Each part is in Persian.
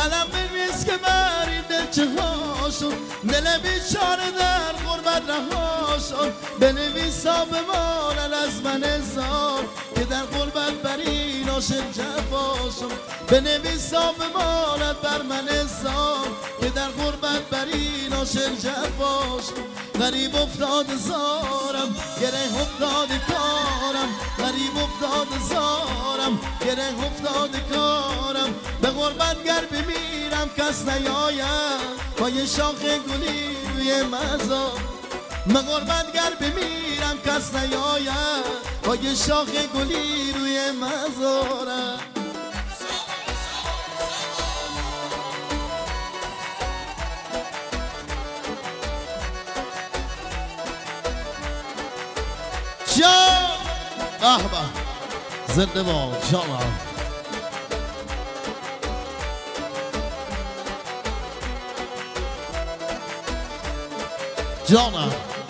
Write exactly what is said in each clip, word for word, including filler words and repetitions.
قلم بنویس که بری دل چه هاشون دل بیچاره در غربت رهاشون بنویسا بمانن از من هزار که در غربت بری ناشد جفاشون بنویسا بماند بر من هزار که در غربت بری ناشد جفاشون غریب افتاد زارم گره افتاد کارم غریب افتاد زارم گره افتاد کارم به غربت گر بمیرم کس نیاید با یه شاخ گلی روی مزار به غربت گر بمیرم کس نیاید با یه شاخ گلی روی مزارم جان احبا زنده باد جانم جانم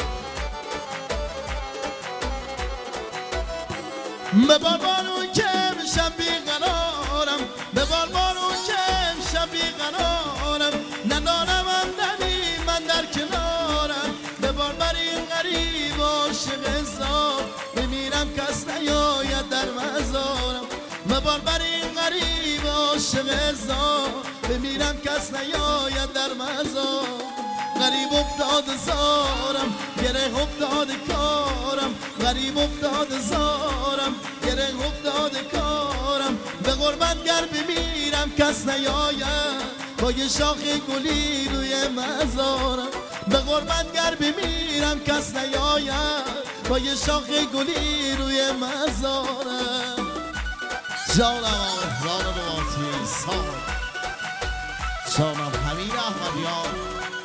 به باربارون که میشم بیقرارم به باربارون که میشم بیقرارم ندارم همدمی من در کنارم به باربر این غریب عاشق زار بمیرم کس نیاید در مزارم به باربر این غریب عاشق زار بمیرم کس نیاید در مزار غریب افتاد زارم گره افتاد کارم غریب افتاد زارم گره افتاد کارم به غربت گر بمیرم کس نیاید با یه شاخ گلی روی مزارم به غربت گر بمیرم کس نیاید با یه شاخ گلی روی مزارم جانم جانم باتی سارم جانم حمید احمدیان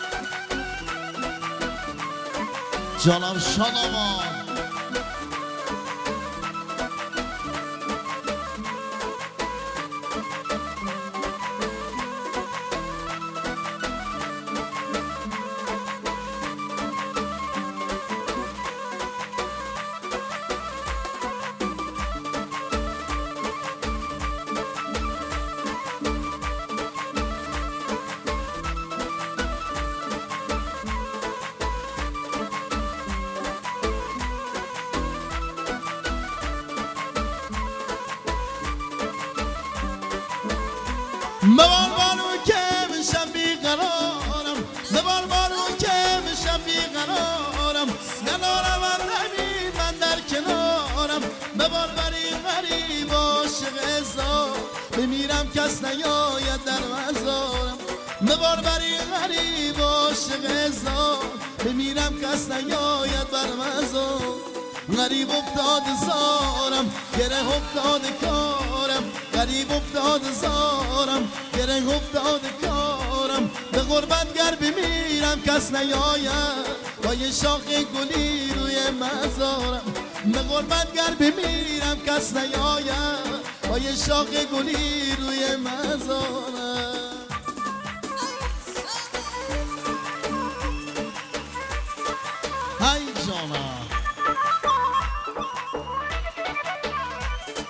جانم شادمان ببار بارون که میشم بیقرارم ببار بارون که میشم بیقرارم ندارم اندمی من در کنارم ببار بری غریب عاشق زار بمیرم کس نیاید در مزارم ببار بری غریب عاشق زار بمیرم کس نیاید بر مزار غریب افتاد زارم گره افتاد کارم غریب افتاد زارم گره افتاد کارم به غربت گر بمیرم کس نیاید با یه شاخ گلی روی مزارم به غربت گر بمیرم کس نیاید با یه شاخ گلی روی مزارم